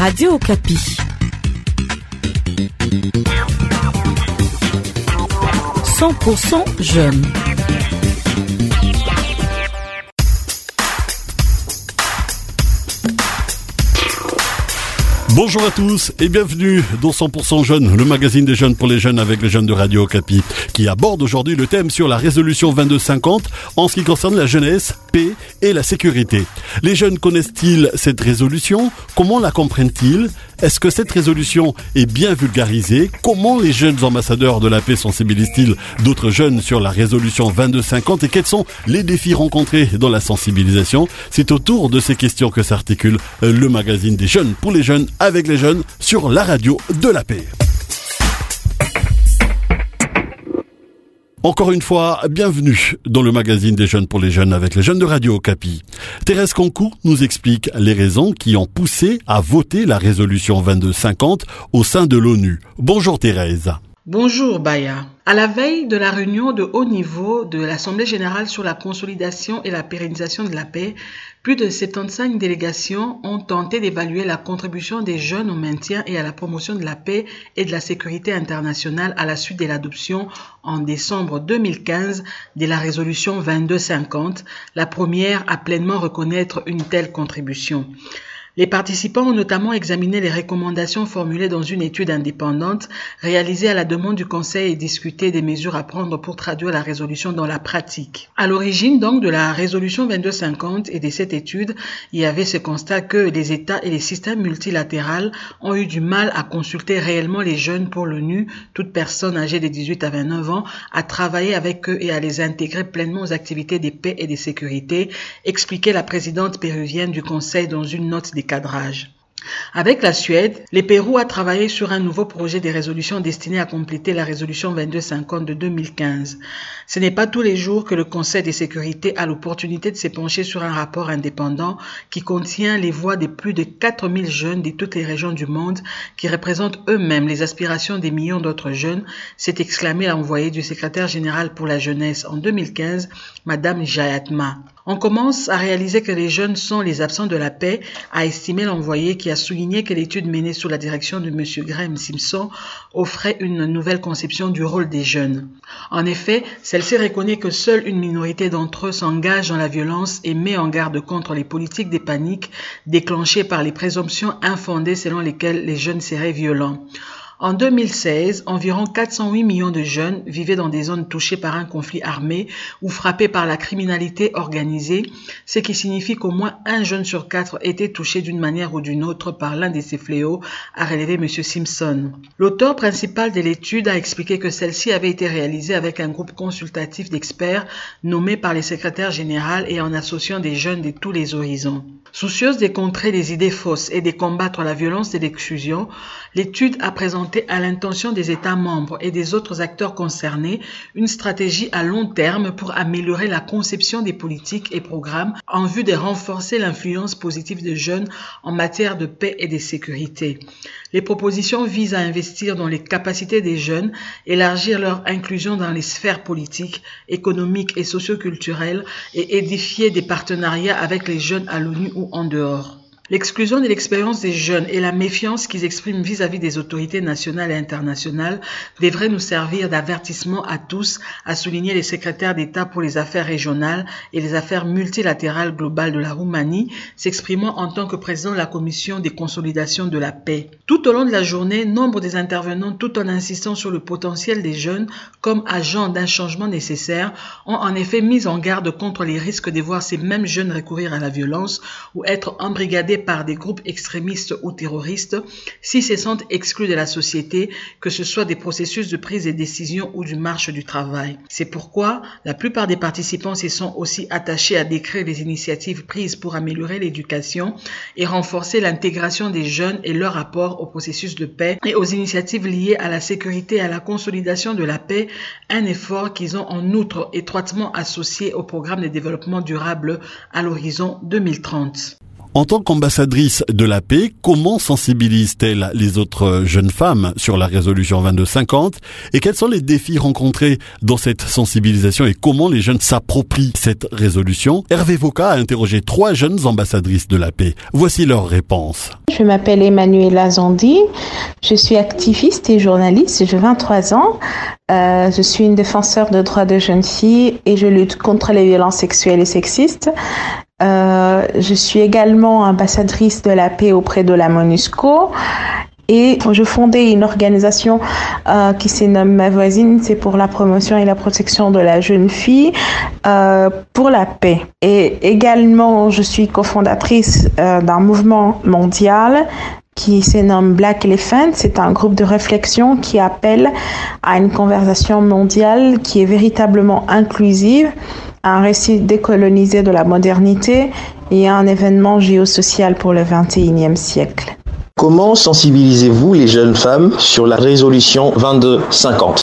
Radio Okapi. 100% jeunes. Bonjour à tous et bienvenue dans 100% Jeunes, le magazine des jeunes pour les jeunes avec les jeunes de Radio Okapi, qui aborde aujourd'hui le thème sur la résolution 2250 en ce qui concerne la jeunesse, paix et la sécurité. Les jeunes connaissent-ils cette résolution? Comment la comprennent-ils? Est-ce que cette résolution est bien vulgarisée? Comment les jeunes ambassadeurs de la paix sensibilisent-ils d'autres jeunes sur la résolution 2250 et quels sont les défis rencontrés dans la sensibilisation? C'est autour de ces questions que s'articule le magazine des jeunes pour les jeunes avec les jeunes sur la radio de la paix. Encore une fois, bienvenue dans le magazine des jeunes pour les jeunes avec les jeunes de Radio Okapi. Thérèse Kankou nous explique les raisons qui ont poussé à voter la résolution 2250 au sein de l'ONU. Bonjour Thérèse. Bonjour Baya. À la veille de la réunion de haut niveau de l'Assemblée générale sur la consolidation et la pérennisation de la paix, plus de 75 délégations ont tenté d'évaluer la contribution des jeunes au maintien et à la promotion de la paix et de la sécurité internationale à la suite de l'adoption en décembre 2015 de la résolution 2250, la première à pleinement reconnaître une telle contribution. Les participants ont notamment examiné les recommandations formulées dans une étude indépendante réalisée à la demande du Conseil et discuté des mesures à prendre pour traduire la résolution dans la pratique. À l'origine donc de la résolution 2250 et de cette étude, il y avait ce constat que les États et les systèmes multilatéraux ont eu du mal à consulter réellement les jeunes pour l'ONU, toute personne âgée de 18 à 29 ans, à travailler avec eux et à les intégrer pleinement aux activités de paix et de sécurité, expliquait la présidente péruvienne du Conseil dans une note de cadrage. Avec la Suède, le Pérou a travaillé sur un nouveau projet de résolution destiné à compléter la résolution 2250 de 2015. Ce n'est pas tous les jours que le Conseil de sécurité a l'opportunité de se pencher sur un rapport indépendant qui contient les voix de plus de 4000 jeunes de toutes les régions du monde qui représentent eux-mêmes les aspirations des millions d'autres jeunes, s'est exclamé l'envoyé du secrétaire général pour la jeunesse en 2015, Madame Jayatma. On commence à réaliser que les jeunes sont les absents de la paix, a estimé l'envoyé qui a souligné que l'étude menée sous la direction de M. Graham Simpson offrait une nouvelle conception du rôle des jeunes. En effet, celle-ci reconnaît que seule une minorité d'entre eux s'engage dans la violence et met en garde contre les politiques de panique déclenchées par les présomptions infondées selon lesquelles les jeunes seraient violents. En 2016, environ 408 millions de jeunes vivaient dans des zones touchées par un conflit armé ou frappées par la criminalité organisée, ce qui signifie qu'au moins un jeune sur 4 était touché d'une manière ou d'une autre par l'un de ces fléaux, a relevé M. Simpson. L'auteur principal de l'étude a expliqué que celle-ci avait été réalisée avec un groupe consultatif d'experts nommé par les secrétaires généraux et en associant des jeunes de tous les horizons. Soucieuse de contrer les idées fausses et de combattre la violence et l'exclusion, l'étude a présenté à l'intention des États membres et des autres acteurs concernés une stratégie à long terme pour améliorer la conception des politiques et programmes en vue de renforcer l'influence positive des jeunes en matière de paix et de sécurité. Les propositions visent à investir dans les capacités des jeunes, élargir leur inclusion dans les sphères politiques, économiques et socioculturelles et édifier des partenariats avec les jeunes à l'ONU ou en dehors. L'exclusion de l'expérience des jeunes et la méfiance qu'ils expriment vis-à-vis des autorités nationales et internationales devraient nous servir d'avertissement à tous, a souligné le secrétaire d'État pour les affaires régionales et les affaires multilatérales globales de la Roumanie, s'exprimant en tant que président de la commission des consolidations de la paix. Tout au long de la journée, nombre des intervenants, tout en insistant sur le potentiel des jeunes comme agents d'un changement nécessaire, ont en effet mis en garde contre les risques de voir ces mêmes jeunes recourir à la violence ou être embrigadés par des groupes extrémistes ou terroristes s'ils se sentent exclus de la société, que ce soit des processus de prise de décision ou du marché du travail. C'est pourquoi la plupart des participants se sont aussi attachés à décrire les initiatives prises pour améliorer l'éducation et renforcer l'intégration des jeunes et leur rapport au processus de paix et aux initiatives liées à la sécurité et à la consolidation de la paix, un effort qu'ils ont en outre étroitement associé au programme de développement durable à l'horizon 2030. En tant qu'ambassadrice de la paix, comment sensibilise-t-elle les autres jeunes femmes sur la résolution 2250 et quels sont les défis rencontrés dans cette sensibilisation et comment les jeunes s'approprient cette résolution? Hervé Voka a interrogé 3 jeunes ambassadrices de la paix. Voici leurs réponses. Je m'appelle Emmanuela Zandi, je suis activiste et journaliste, j'ai 23 ans. Je suis une défenseur de droits de jeunes filles et je lutte contre les violences sexuelles et sexistes. Je suis également ambassadrice de la paix auprès de la MONUSCO et je fondais une organisation qui se nomme Ma Voisine, c'est pour la promotion et la protection de la jeune fille pour la paix. Et également, je suis cofondatrice d'un mouvement mondial qui se nomme Black Elephant. C'est un groupe de réflexion qui appelle à une conversation mondiale qui est véritablement inclusive, un récit décolonisé de la modernité et un événement géosocial pour le XXIe siècle. Comment sensibilisez-vous les jeunes femmes sur la résolution 2250 ?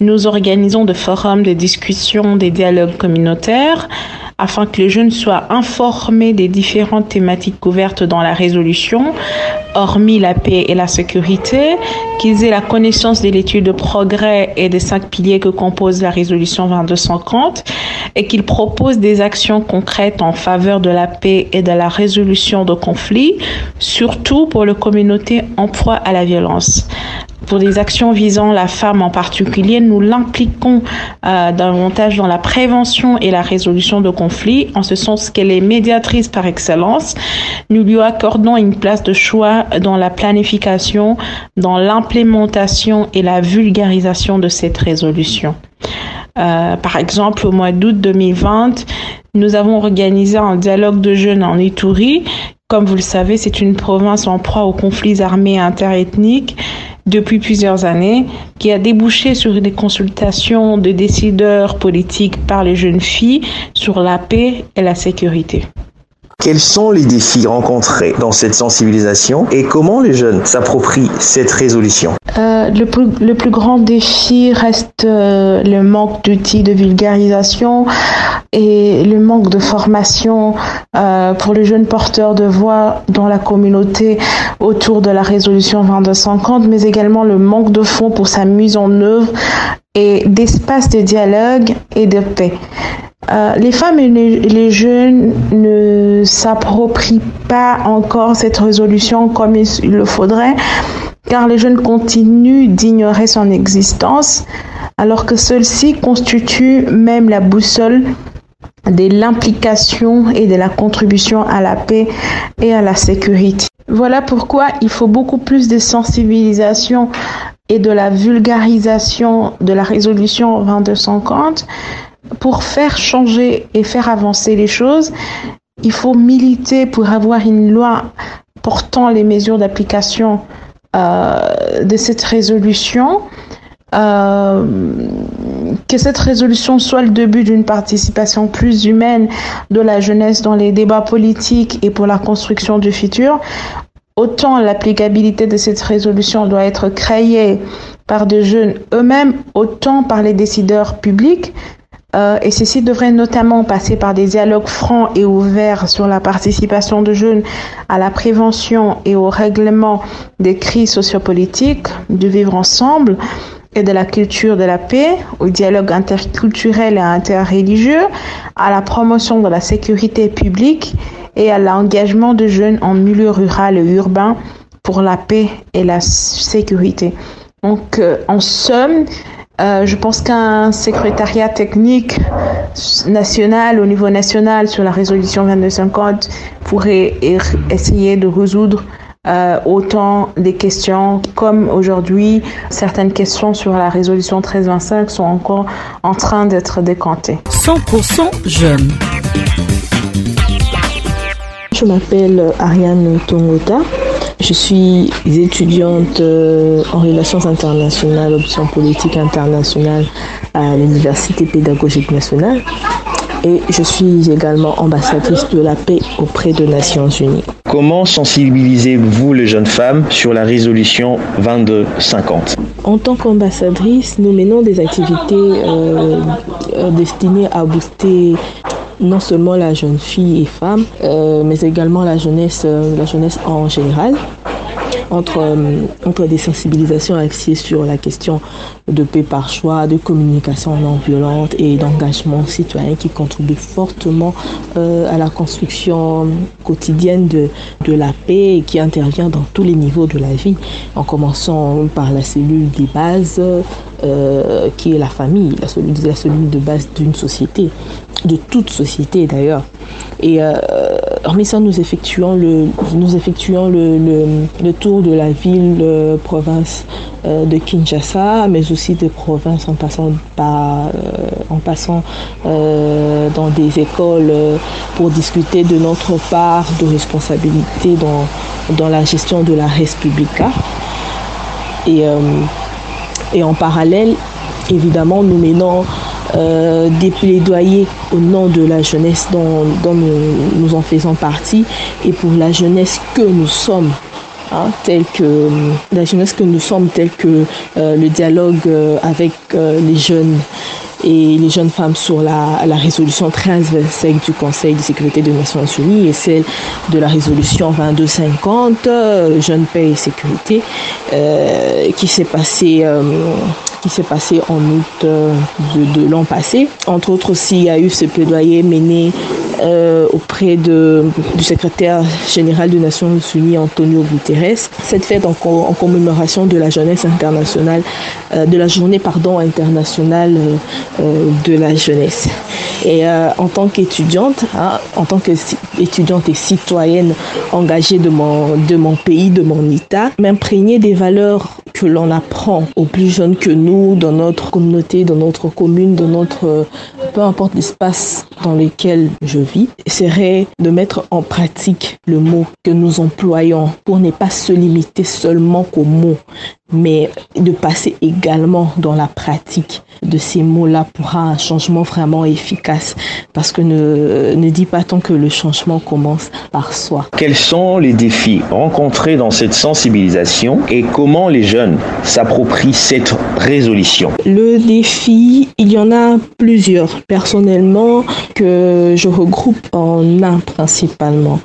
Nous organisons des forums, des discussions, des dialogues communautaires afin que les jeunes soient informés des différentes thématiques couvertes dans la résolution, hormis la paix et la sécurité, qu'ils aient la connaissance de l'étude de progrès et des 5 piliers que compose la résolution 2250 et qu'ils proposent des actions concrètes en faveur de la paix et de la résolution de conflits, surtout pour les communautés en proie à la violence. Pour des actions visant la femme en particulier, nous l'impliquons davantage dans la prévention et la résolution de conflits, en ce sens qu'elle est médiatrice par excellence. Nous lui accordons une place de choix dans la planification, dans l'implémentation et la vulgarisation de cette résolution. Par exemple, au mois d'août 2020, nous avons organisé un dialogue de jeunes en Ituri. Comme vous le savez, c'est une province en proie aux conflits armés interethniques depuis plusieurs années, qui a débouché sur des consultations de décideurs politiques par les jeunes filles sur la paix et la sécurité. Quels sont les défis rencontrés dans cette sensibilisation et comment les jeunes s'approprient cette résolution ? Le plus grand défi reste le manque d'outils de vulgarisation et le manque de formation pour les jeunes porteurs de voix dans la communauté autour de la résolution 2250, mais également le manque de fonds pour sa mise en œuvre et d'espace de dialogue et de paix. Les femmes et les jeunes ne s'approprient pas encore cette résolution comme il le faudrait, car les jeunes continuent d'ignorer son existence, alors que celle-ci constitue même la boussole de l'implication et de la contribution à la paix et à la sécurité. Voilà pourquoi il faut beaucoup plus de sensibilisation et de la vulgarisation de la résolution 2250 pour faire changer et faire avancer les choses. Il faut militer pour avoir une loi portant les mesures d'application de cette résolution, que cette résolution soit le début d'une participation plus humaine de la jeunesse dans les débats politiques et pour la construction du futur. Autant l'applicabilité de cette résolution doit être créée par des jeunes eux-mêmes, autant par les décideurs publics. Et ceci devrait notamment passer par des dialogues francs et ouverts sur la participation de jeunes à la prévention et au règlement des crises sociopolitiques, du vivre ensemble et de la culture de la paix, au dialogue interculturel et interreligieux, à la promotion de la sécurité publique et à l'engagement de jeunes en milieu rural et urbain pour la paix et la sécurité. Donc, en somme, je pense qu'un secrétariat technique national, au niveau national, sur la résolution 2250 pourrait essayer de résoudre autant des questions comme aujourd'hui, certaines questions sur la résolution 1325 sont encore en train d'être décantées. 100% jeunes. Je m'appelle Ariane Tongota. Je suis étudiante en relations internationales, options politiques internationales à l'Université pédagogique nationale et je suis également ambassadrice de la paix auprès des Nations Unies. Comment sensibilisez-vous les jeunes femmes sur la résolution 2250 ? En tant qu'ambassadrice, nous menons des activités destinées à booster non seulement la jeune fille et femme, mais également la jeunesse en général, entre des sensibilisations axées sur la question de paix par choix, de communication non violente et d'engagement citoyen qui contribuent fortement à la construction quotidienne de la paix et qui intervient dans tous les niveaux de la vie, en commençant par la cellule des bases qui est la famille, la cellule de base d'une société, de toute société d'ailleurs. Et hormis ça, nous effectuons le tour de la ville, province de Kinshasa, mais aussi des provinces en passant dans des écoles pour discuter de notre part de responsabilité dans la gestion de la Res Publica. Et en parallèle, évidemment, nous menons des plaidoyers au nom de la jeunesse dont nous en faisons partie et pour la jeunesse que nous sommes, telle que le dialogue avec les jeunes et les jeunes femmes sur la résolution 1325 du Conseil de sécurité des Nations Unies et celle de la résolution 2250, Jeunes, paix et sécurité, qui s'est passée en août de l'an passé. Entre autres aussi, il y a eu ce plaidoyer mené auprès du secrétaire général des Nations Unies, Antonio Guterres. Cette fête en commémoration de la jeunesse internationale, de la journée internationale de la jeunesse. Et en tant qu'étudiante, et citoyenne engagée de mon pays, de mon État, m'imprégner des valeurs que l'on apprend aux plus jeunes que nous, dans notre communauté, dans notre commune, peu importe l'espace dans lequel je vis, serait de mettre en pratique le mot que nous employons pour ne pas se limiter seulement qu'aux mots, mais de passer également dans la pratique de ces mots-là pour un changement vraiment efficace. Parce que ne dis pas tant que le changement commence par soi. Quels sont les défis rencontrés dans cette sensibilisation et comment les jeunes s'approprient cette résolution? Le défi, il y en a plusieurs. Personnellement, que je regroupe en un principalement.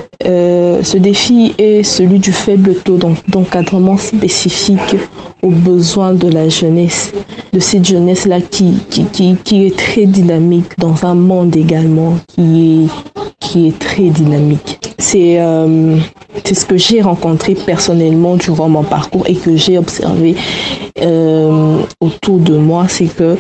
Ce défi est celui du faible taux d'encadrement spécifique aux besoins de la jeunesse, de cette jeunesse-là qui est très dynamique dans un monde également qui est très dynamique. C'est ce que j'ai rencontré personnellement durant mon parcours et que j'ai observé autour de moi, c'est que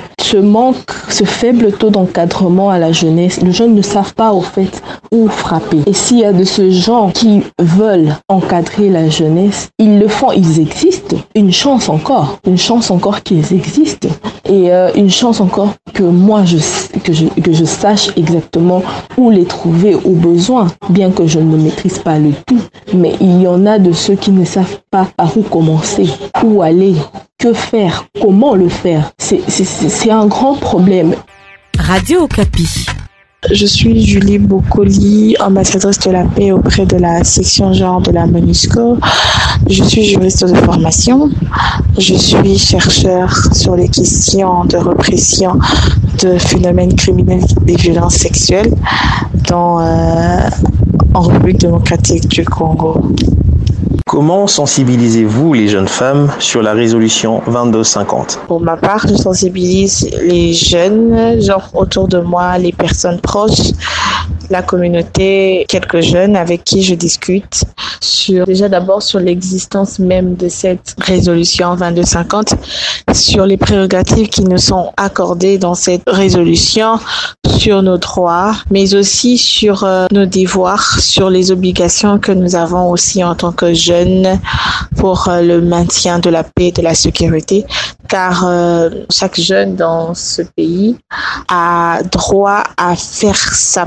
ce faible taux d'encadrement à la jeunesse, les jeunes ne savent pas au fait où frapper. Et s'il y a de ce genre qui veulent encadrer la jeunesse, ils le font, ils existent. Une chance encore qu'ils existent. Et une chance encore que moi que je sache exactement où les trouver au besoin, bien que je ne maîtrise pas le tout. Mais il y en a de ceux qui ne savent pas par où commencer, où aller, que faire, comment le faire. C'est un grand problème. Radio Okapi. Je suis Julie Bocoli, ambassadrice de la paix auprès de la section genre de la MONUSCO. Je suis juriste de formation. Je suis chercheur sur les questions de répression de phénomènes criminels et violences sexuelles en République démocratique du Congo. Comment sensibilisez-vous les jeunes femmes sur la résolution 2250? Pour ma part, je sensibilise les jeunes, genre autour de moi, les personnes proches, la communauté, quelques jeunes avec qui je discute d'abord sur l'existence même de cette résolution 2250, sur les prérogatives qui nous sont accordées dans cette résolution, sur nos droits, mais aussi sur nos devoirs, sur les obligations que nous avons aussi en tant que jeunes pour le maintien de la paix et de la sécurité, car chaque jeune dans ce pays a droit à faire sa part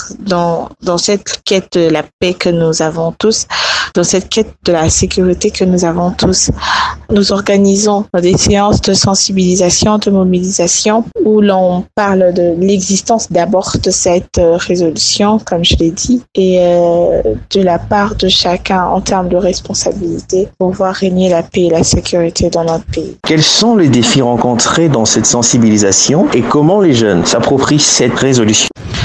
dans cette quête de la paix que nous avons tous, dans cette quête de la sécurité que nous avons tous. Nous organisons des séances de sensibilisation, de mobilisation, où l'on parle de l'existence d'abord de cette résolution, comme je l'ai dit, et de la part de chacun en termes de responsabilité pour voir régner la paix et la sécurité dans notre pays. Quels sont les défis rencontrés dans cette sensibilisation et comment les jeunes s'approprient cette résolution?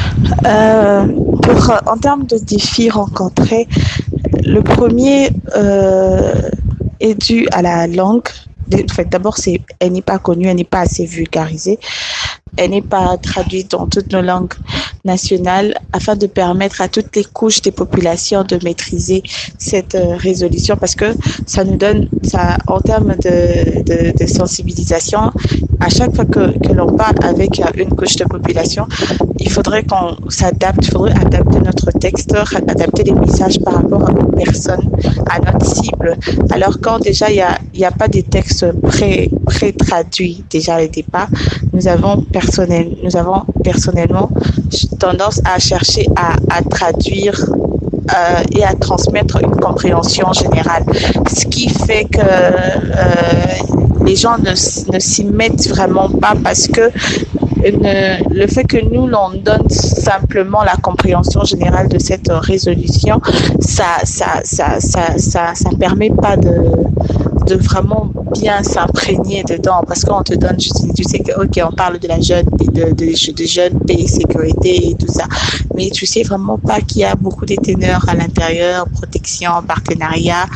En termes de défis rencontrés, le premier est dû à la langue. D'abord, elle n'est pas connue, elle n'est pas assez vulgarisée. Elle n'est pas traduite dans toutes nos langues nationales afin de permettre à toutes les couches des populations de maîtriser cette résolution, parce que ça nous donne, en termes de sensibilisation, à chaque fois que l'on parle avec une couche de population, il faudrait qu'on s'adapte, il faudrait adapter notre texte, adapter les messages par rapport aux personnes, à notre cible. Alors quand déjà il y a pas des textes pré-traduits déjà au départ, nous avons personnellement tendance à chercher à traduire et à transmettre une compréhension générale. Ce qui fait que les gens ne s'y mettent vraiment pas, parce que le fait que nous l'on donne simplement la compréhension générale de cette résolution, ça permet pas de vraiment bien s'imprégner dedans, parce qu'on te donne, tu sais que ok, on parle de la jeune, de jeunes, paix, sécurité et tout ça, mais tu sais vraiment pas qu'il y a beaucoup de ténors à l'intérieur, protection, partenariat,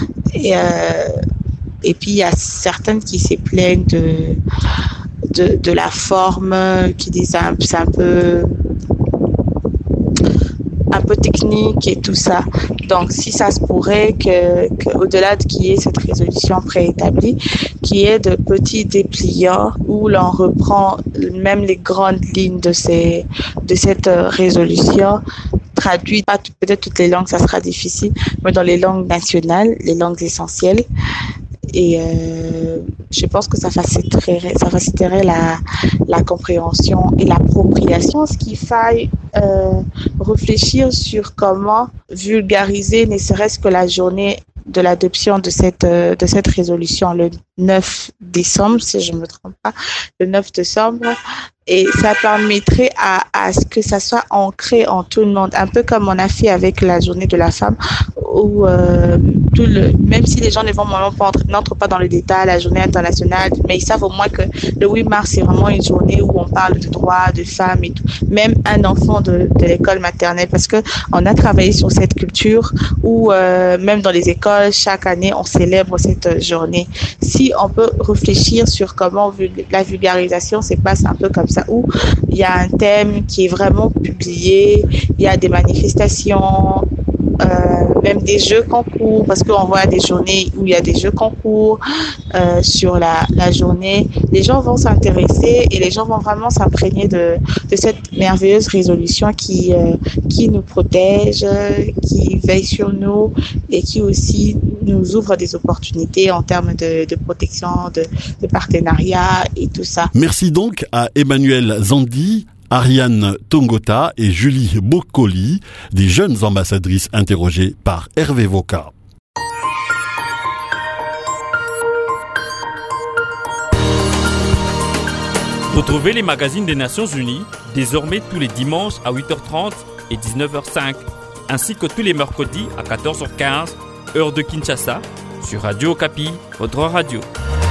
et puis il y a certaines qui se plaignent de la forme, qui disent c'est un peu technique et tout ça. Donc, si ça se pourrait que au-delà de qu'il y ait cette résolution préétablie, qu'il y ait de petits dépliants où l'on reprend même les grandes lignes de cette résolution, traduite, pas peut-être toutes les langues, ça sera difficile, mais dans les langues nationales, les langues essentielles. Et je pense que ça faciliterait la compréhension et l'appropriation. Ce qu'il faille réfléchir sur comment vulgariser, ne serait-ce que la journée de l'adoption de cette résolution, le 9 décembre, si je ne me trompe pas, le 9 décembre. Et ça permettrait à ce que ça soit ancré en tout le monde, un peu comme on a fait avec la journée de la femme, où même si les gens n'entrent pas dans le détail, la journée internationale, mais ils savent au moins que le 8 mars, c'est vraiment une journée où on parle de droits de femmes et tout. Même un enfant de l'école maternelle, parce que on a travaillé sur cette culture où même dans les écoles, chaque année, on célèbre cette journée. Si on peut réfléchir sur comment la vulgarisation se passe un peu comme ça, où il y a un thème qui est vraiment publié, il y a des manifestations, même des jeux concours, parce qu'on voit des journées où il y a des jeux concours sur la journée. Les gens vont s'intéresser et les gens vont vraiment s'imprégner de cette merveilleuse résolution qui nous protège, qui veille sur nous et qui aussi nous ouvre des opportunités en termes de protection, de partenariat et tout ça. Merci donc à Emmanuelle Zandi, Ariane Tongota et Julie Boccoli, des jeunes ambassadrices interrogées par Hervé Voka. Retrouvez les magazines des Nations Unies, désormais tous les dimanches à 8h30 et 19h05, ainsi que tous les mercredis à 14h15, heure de Kinshasa, sur Radio Okapi, votre radio.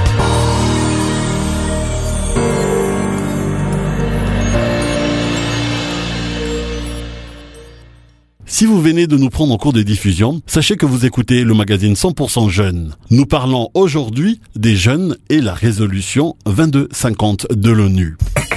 Si vous venez de nous prendre en cours de diffusion, sachez que vous écoutez le magazine 100% Jeunes. Nous parlons aujourd'hui des jeunes et la résolution 2250 de l'ONU.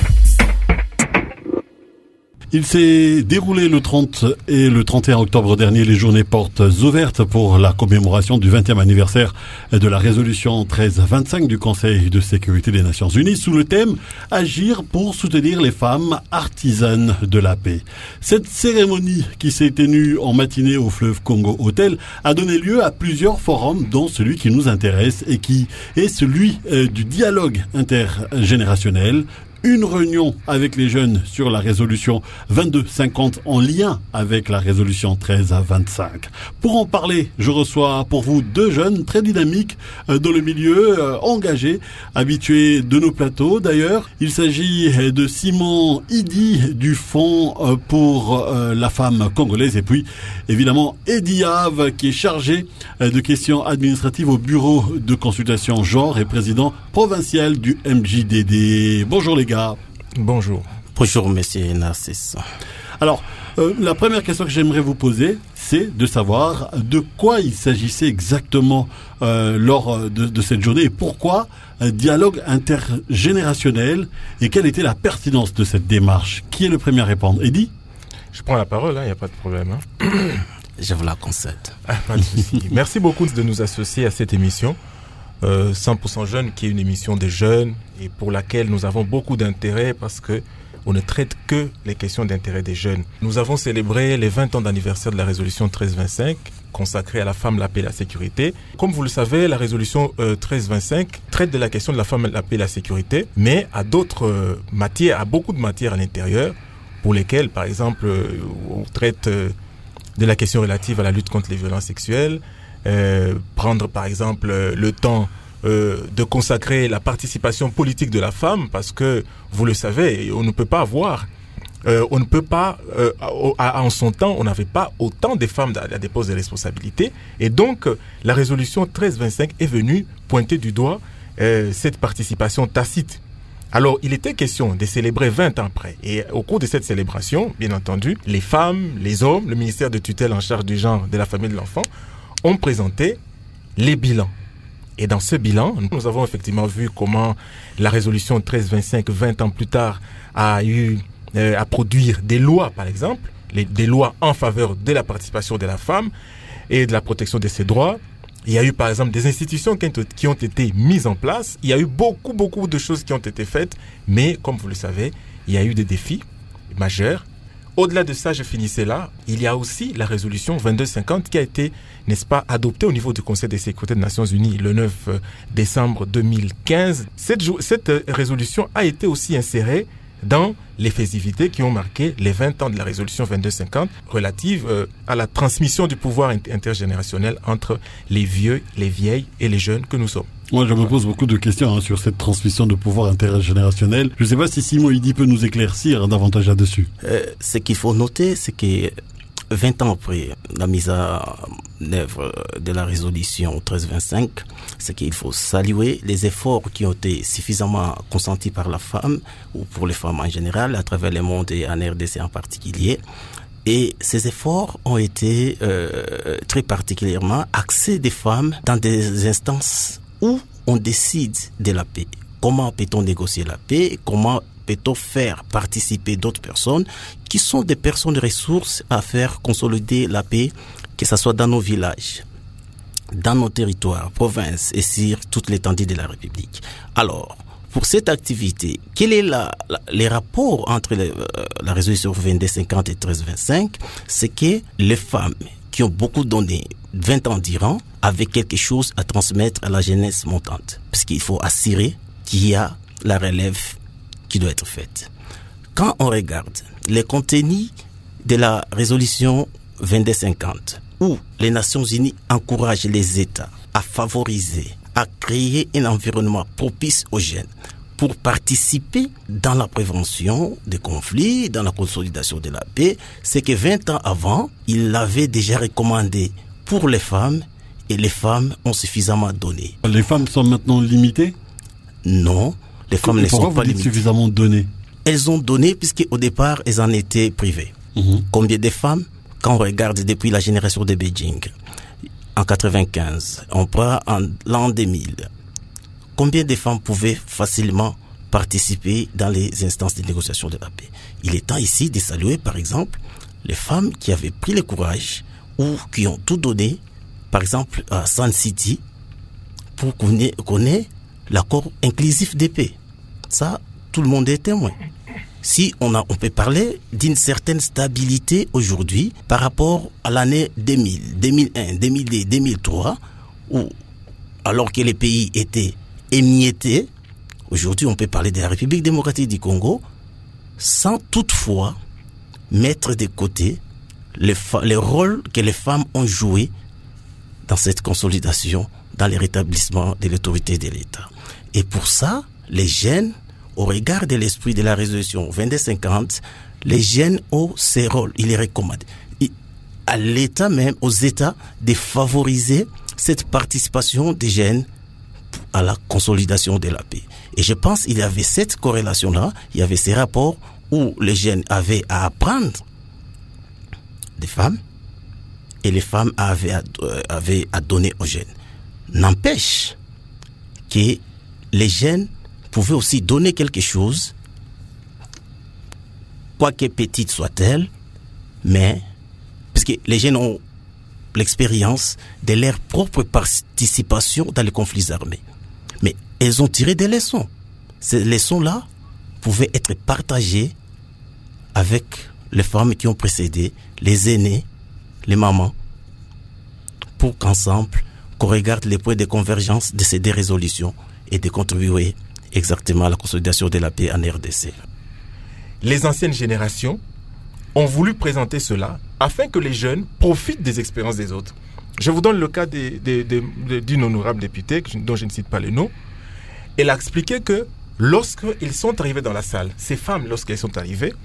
Il s'est déroulé le 30 et le 31 octobre dernier les journées portes ouvertes pour la commémoration du 20e anniversaire de la résolution 1325 du Conseil de sécurité des Nations Unies sous le thème « Agir pour soutenir les femmes artisanes de la paix ». Cette cérémonie qui s'est tenue en matinée au fleuve Congo Hotel a donné lieu à plusieurs forums dont celui qui nous intéresse et qui est celui du dialogue intergénérationnel, une réunion avec les jeunes sur la résolution 2250 en lien avec la résolution 1325. Pour en parler, je reçois pour vous deux jeunes très dynamiques dans le milieu, engagés, habitués de nos plateaux. D'ailleurs, il s'agit de Simon Idi du Fonds pour la femme congolaise et puis évidemment Eddie Have qui est chargé de questions administratives au bureau de consultation genre et président provincial du MJDD. Bonjour les gars. Bonjour. Bonjour monsieur Narcisse. Alors, la première question que j'aimerais vous poser, c'est de savoir de quoi il s'agissait exactement lors de cette journée et pourquoi un dialogue intergénérationnel et quelle était la pertinence de cette démarche. Qui est le premier à répondre? Eddie? Je prends la parole, il n'y a pas de problème. Je vous la concède. Pas de souci. Merci beaucoup de nous associer à cette émission. 100% Jeunes, qui est une émission des jeunes et pour laquelle nous avons beaucoup d'intérêt parce que on ne traite que les questions d'intérêt des jeunes. Nous avons célébré les 20 ans d'anniversaire de la résolution 1325 consacrée à la femme, la paix et la sécurité. Comme vous le savez, la résolution 1325 traite de la question de la femme, la paix et la sécurité, mais à d'autres matières, à beaucoup de matières à l'intérieur pour lesquelles, par exemple, on traite de la question relative à la lutte contre les violences sexuelles, prendre par exemple le temps de consacrer la participation politique de la femme parce que, vous le savez, on ne peut pas avoir, en son temps, on n'avait pas autant de femmes à des postes de responsabilité et donc la résolution 1325 est venue pointer du doigt cette participation tacite. Alors, il était question de célébrer 20 ans après. Et au cours de cette célébration, bien entendu, les femmes, les hommes, le ministère de tutelle en charge du genre, de la famille et de l'enfant ont présenté les bilans. Et dans ce bilan, nous avons effectivement vu comment la résolution 1325, 20 ans plus tard, a eu à produire des lois, par exemple, des lois en faveur de la participation de la femme et de la protection de ses droits. Il y a eu par exemple des institutions qui ont été mises en place. Il y a eu beaucoup de choses qui ont été faites. Mais comme vous le savez, il y a eu des défis majeurs. Au-delà de ça, je finissais là. Il y a aussi la résolution 2250 qui a été, n'est-ce pas, adoptée au niveau du Conseil de sécurité des Nations Unies le 9 décembre 2015. Cette résolution a été aussi insérée dans les festivités qui ont marqué les 20 ans de la résolution 2250 relative à la transmission du pouvoir intergénérationnel entre les vieux, les vieilles et les jeunes que nous sommes. Moi, je me pose beaucoup de questions sur cette transmission de pouvoir intergénérationnel. Je ne sais pas si Simon Idi peut nous éclaircir davantage là-dessus. Ce qu'il faut noter, c'est que 20 ans après la mise en œuvre de la résolution 1325, c'est qu'il faut saluer les efforts qui ont été suffisamment consentis par la femme, ou pour les femmes en général, à travers le monde et en RDC en particulier. Et ces efforts ont été très particulièrement axés des femmes dans des instances où on décide de la paix. Comment peut-on négocier la paix? Comment peut-on faire participer d'autres personnes qui sont des personnes de ressources à faire consolider la paix, que ce soit dans nos villages, dans nos territoires, provinces et sur toute l'étendue de la République. Alors, pour cette activité, quel est les rapports entre la résolution 2250 et 1325? C'est que les femmes qui ont beaucoup donné 20 ans durant avaient quelque chose à transmettre à la jeunesse montante. Parce qu'il faut assurer qu'il y a la relève qui doit être faite. Quand on regarde les contenus de la résolution 2250, où les Nations Unies encouragent les États à favoriser, à créer un environnement propice aux jeunes pour participer dans la prévention des conflits, dans la consolidation de la paix, c'est que 20 ans avant, il l'avait déjà recommandé pour les femmes et les femmes ont suffisamment donné. Les femmes sont maintenant limitées? Non, les femmes ne sont pas limitées. Suffisamment données? Elles ont donné puisqu'au départ, elles en étaient privées. Combien de femmes, quand on regarde depuis la génération de Beijing, en 95, on prend en l'an 2000, combien de femmes pouvaient facilement participer dans les instances de négociation de la paix? Il est temps ici de saluer, par exemple, les femmes qui avaient pris le courage ou qui ont tout donné, par exemple à Sun City, pour qu'on ait l'accord inclusif de paix. Ça, tout le monde est témoin. Si on peut parler d'une certaine stabilité aujourd'hui par rapport à l'année 2000, 2001, 2002, 2003, où, alors que les pays étaient émiettés Aujourd'hui, on peut parler de la République démocratique du Congo sans toutefois mettre de côté les rôles que les femmes ont joués dans cette consolidation, dans le rétablissement de l'autorité de l'État. Et pour ça, les jeunes, au regard de l'esprit de la résolution 2250, les jeunes ont ces rôles. Il est recommandé à l'État même, aux États, de favoriser cette participation des jeunes à la consolidation de la paix. Et je pense qu'il y avait cette corrélation-là, il y avait ces rapports où les jeunes avaient à apprendre des femmes et les femmes avaient à donner aux jeunes. N'empêche que les jeunes pouvaient aussi donner quelque chose, quoique petite soit-elle, mais parce que les jeunes ont l'expérience de leur propre participation dans les conflits armés. Mais elles ont tiré des leçons. Ces leçons-là pouvaient être partagées avec les femmes qui ont précédé, les aînés, les mamans, pour qu'ensemble, qu'on regarde les points de convergence de ces deux résolutions et de contribuer exactement à la consolidation de la paix en RDC. Les anciennes générations ont voulu présenter cela afin que les jeunes profitent des expériences des autres. Je vous donne le cas d'une honorable députée, dont je ne cite pas le nom. Elle a expliqué que lorsqu'ils sont arrivés dans la salle, ces femmes, lorsqu'elles sont arrivées,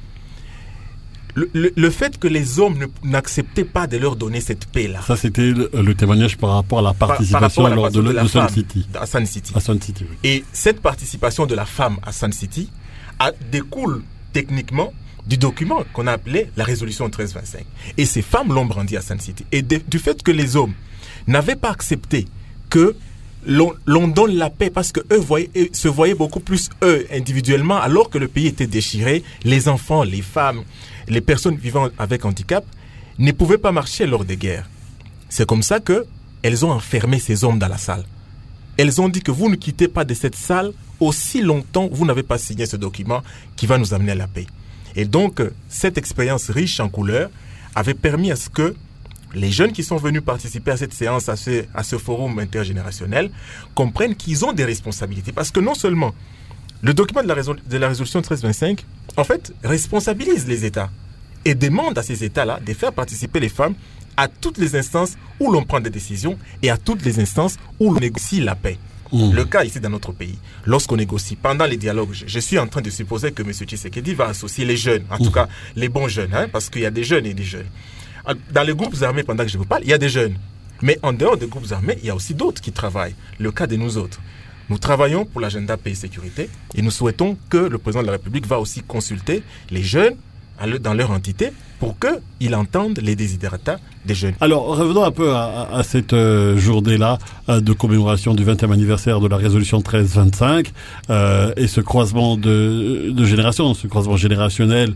le fait que les hommes n'acceptaient pas de leur donner cette paix-là. Ça, c'était le témoignage par rapport à la participation lors de Sun City. À Sun City. À Sun City, oui. Et cette participation de la femme à Sun City découle techniquement du document qu'on a appelé la résolution 1325. Et ces femmes l'ont brandi à Sun City. Et du fait que les hommes n'avaient pas accepté que l'on donne la paix parce qu'eux se voyaient beaucoup plus eux individuellement alors que le pays était déchiré, les enfants, les femmes, les personnes vivant avec handicap ne pouvaient pas marcher lors des guerres. C'est comme ça qu'elles ont enfermé ces hommes dans la salle. Elles ont dit que vous ne quittez pas de cette salle aussi longtemps que vous n'avez pas signé ce document qui va nous amener à la paix. Et donc, cette expérience riche en couleurs avait permis à ce que les jeunes qui sont venus participer à cette séance, à ce forum intergénérationnel, comprennent qu'ils ont des responsabilités. Parce que non seulement le document de la résolution 1325, en fait, responsabilise les États et demande à ces États-là de faire participer les femmes à toutes les instances où l'on prend des décisions et à toutes les instances où l'on négocie la paix. Le cas ici dans notre pays, lorsqu'on négocie, pendant les dialogues, je suis en train de supposer que M. Tshisekedi va associer les jeunes, en tout cas les bons jeunes, parce qu'il y a des jeunes et des jeunes. Dans les groupes armés, pendant que je vous parle, il y a des jeunes. Mais en dehors des groupes armés, il y a aussi d'autres qui travaillent. Le cas de nous autres. Nous travaillons pour l'agenda paix et sécurité et nous souhaitons que le président de la République va aussi consulter les jeunes dans leur entité pour qu'ils entendent les desiderata des jeunes. Alors, revenons un peu à cette journée-là de commémoration du 20e anniversaire de la résolution 1325 et ce croisement de générations, ce croisement générationnel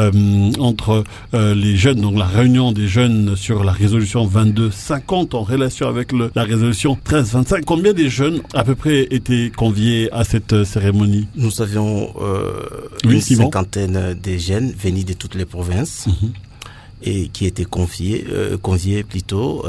entre les jeunes, donc la réunion des jeunes sur la résolution 2250 en relation avec la résolution 1325. Combien des jeunes à peu près étaient conviés à cette cérémonie? Nous avions une cinquantaine de jeunes venus de toutes les provinces. Et qui étaient conviés plutôt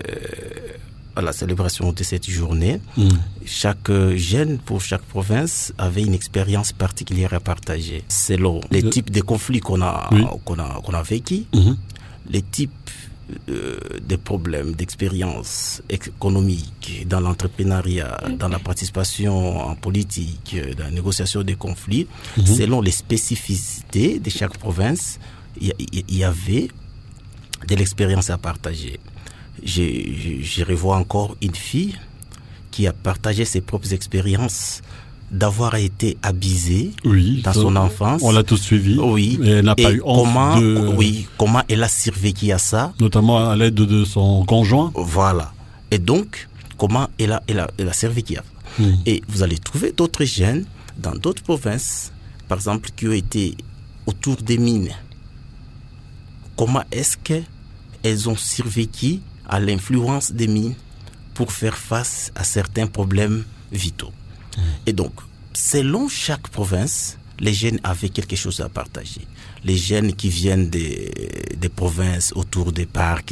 à la célébration de cette journée. Chaque jeune, pour chaque province, avait une expérience particulière à partager selon les types de conflits qu'on a vécu, les types de problèmes, d'expériences économiques dans l'entrepreneuriat, dans la participation en politique, dans la négociation des conflits, selon les spécificités de chaque province. Il y avait de l'expérience à partager. Je revois encore une fille qui a partagé ses propres expériences d'avoir été abusée dans son enfance. On l'a tous suivi. Oui. Et elle n'a pas eu honte comment elle a survécu à ça. Notamment à l'aide de son conjoint. Voilà. Et donc, comment elle a survécu à ça. Et vous allez trouver d'autres jeunes dans d'autres provinces, par exemple, qui ont été autour des mines. Comment est-ce qu'elles ont survécu à l'influence des mines pour faire face à certains problèmes vitaux. Et donc, selon chaque province, les jeunes avaient quelque chose à partager. Les jeunes qui viennent des provinces autour des parcs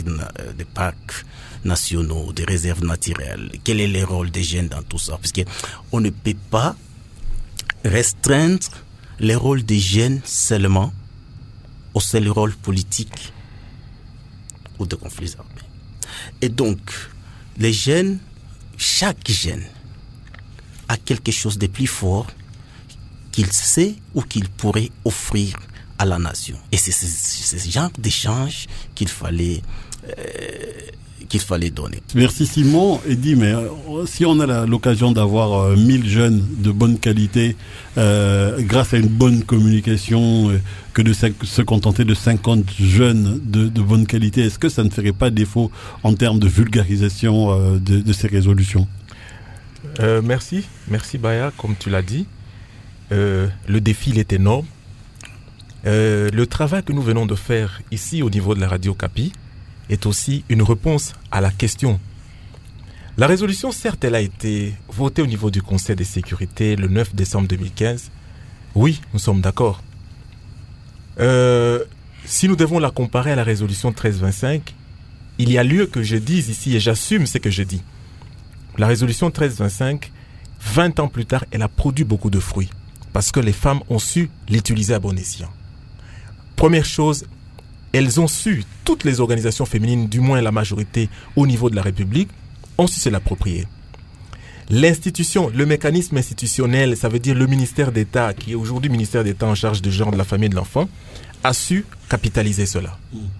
nationaux, des réserves naturelles, quel est le rôle des jeunes dans tout ça? Parce qu'on ne peut pas restreindre les rôles des jeunes seulement au seul rôle politique ou de conflits armés. Et donc, les jeunes, chaque jeune a quelque chose de plus fort qu'il sait ou qu'il pourrait offrir à la nation. Et c'est ce genre d'échange qu'il fallait donner. Merci Simon. Eddy, mais si on a l'occasion d'avoir 1000 jeunes de bonne qualité grâce à une bonne communication, que de se contenter de 50 jeunes de bonne qualité, est-ce que ça ne ferait pas défaut en termes de vulgarisation de ces résolutions? Merci Baya, comme tu l'as dit. Le défi il est énorme. Le travail que nous venons de faire ici au niveau de la Radio Okapi est aussi une réponse à la question. La résolution, certes, elle a été votée au niveau du Conseil de sécurité le 9 décembre 2015. Oui, nous sommes d'accord. Si nous devons la comparer à la résolution 1325, il y a lieu que je dise ici, et j'assume ce que je dis. La résolution 1325, 20 ans plus tard, elle a produit beaucoup de fruits, parce que les femmes ont su l'utiliser à bon escient. Première chose, elles ont su, toutes les organisations féminines, du moins la majorité au niveau de la République, ont su se l'approprier. L'institution, le mécanisme institutionnel, ça veut dire le ministère d'État, qui est aujourd'hui ministère d'État en charge du genre, de la famille et de l'enfant, a su capitaliser cela.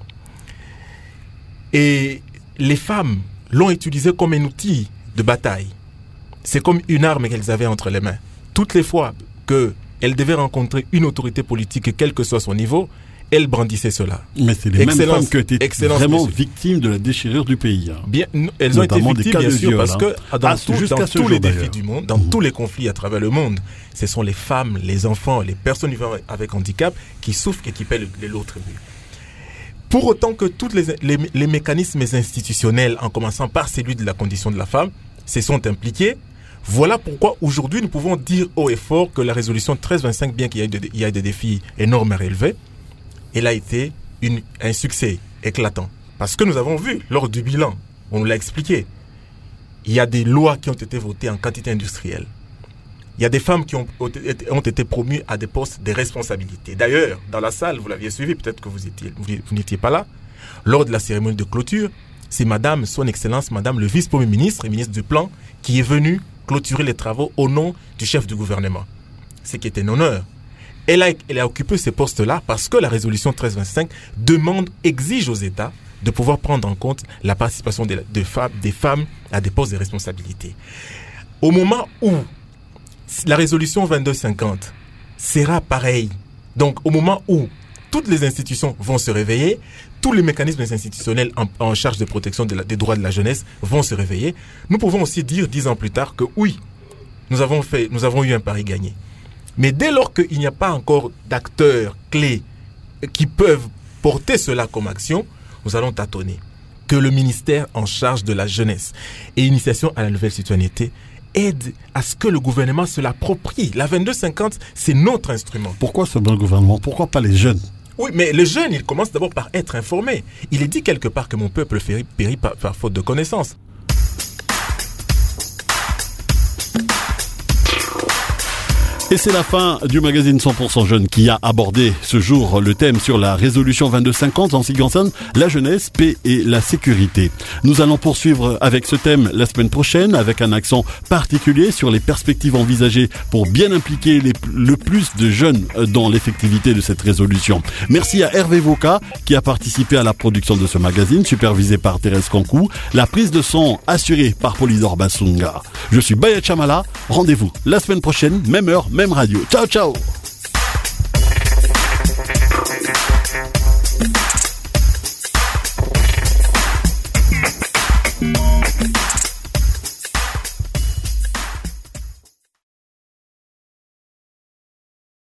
Et les femmes l'ont utilisé comme un outil de bataille. C'est comme une arme qu'elles avaient entre les mains. Toutes les fois qu'elles devaient rencontrer une autorité politique, quel que soit son niveau, elles brandissaient cela. Mais c'est les mêmes femmes qui étaient vraiment victimes de la déchirure du pays. Bien, elles ont été victimes, bien sûr, parce que dans tous les défis du monde, dans tous les conflits à travers le monde, ce sont les femmes, les enfants, les personnes vivant avec handicap qui souffrent et qui paient les lourds tributs. Pour autant que tous les mécanismes institutionnels, en commençant par celui de la condition de la femme, se sont impliqués. Voilà pourquoi aujourd'hui nous pouvons dire haut et fort que la résolution 1325, bien qu'il y ait des défis énormes à relever, elle a été un succès éclatant. Parce que nous avons vu, lors du bilan, on nous l'a expliqué, il y a des lois qui ont été votées en quantité industrielle. Il y a des femmes qui ont été promues à des postes de responsabilité. D'ailleurs, dans la salle, vous l'aviez suivi, peut-être que vous n'étiez pas là, lors de la cérémonie de clôture, c'est Madame, Son Excellence, Madame le vice-premier ministre et ministre du Plan, qui est venue clôturer les travaux au nom du chef du gouvernement. Ce qui est un honneur. Elle a occupé ces postes-là parce que la résolution 1325 exige aux États de pouvoir prendre en compte la participation des femmes à des postes de responsabilité. Au moment où la résolution 2250 sera pareille, donc au moment où toutes les institutions vont se réveiller, tous les mécanismes institutionnels en charge de protection des droits de la jeunesse vont se réveiller, nous pouvons aussi dire 10 ans plus tard que oui, nous avons eu un pari gagné. Mais dès lors qu'il n'y a pas encore d'acteurs clés qui peuvent porter cela comme action, nous allons tâtonner. Que le ministère en charge de la jeunesse et l'initiation à la nouvelle citoyenneté aide à ce que le gouvernement se l'approprie. La 2250, c'est notre instrument. Pourquoi ce bon gouvernement? Pourquoi pas les jeunes? Oui, mais les jeunes, ils commencent d'abord par être informés. Il est dit quelque part que mon peuple périt par faute de connaissances. Et c'est la fin du magazine 100% Jeunes qui a abordé ce jour le thème sur la résolution 2250 en ce qui concerne la jeunesse, paix et la sécurité. Nous allons poursuivre avec ce thème la semaine prochaine avec un accent particulier sur les perspectives envisagées pour bien impliquer le plus de jeunes dans l'effectivité de cette résolution. Merci à Hervé Voka qui a participé à la production de ce magazine, supervisé par Thérèse Kankou, la prise de son assurée par Polydor Basunga. Je suis Baya Chamala, rendez-vous la semaine prochaine, même heure, même radio. Ciao, ciao.